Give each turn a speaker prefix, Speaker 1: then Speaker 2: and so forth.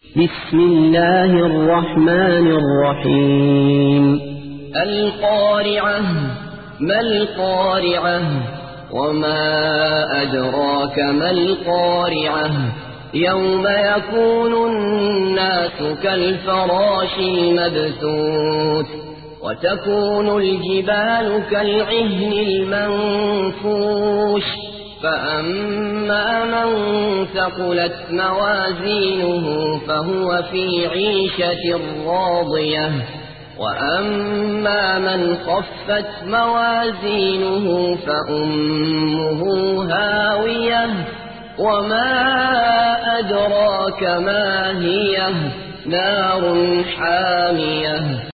Speaker 1: بسم الله الرحمن الرحيم
Speaker 2: القارعة. ما القارعة؟ وما أدراك ما القارعة؟ يوم يكون الناس كالفراش المبثوث وتكون الجبال كالعهن المنفوش فأما من ثقلت موازينه فهو في عيشة راضية وأما من خفت موازينه فأمه هاوية وما أدراك ما هي نار حامية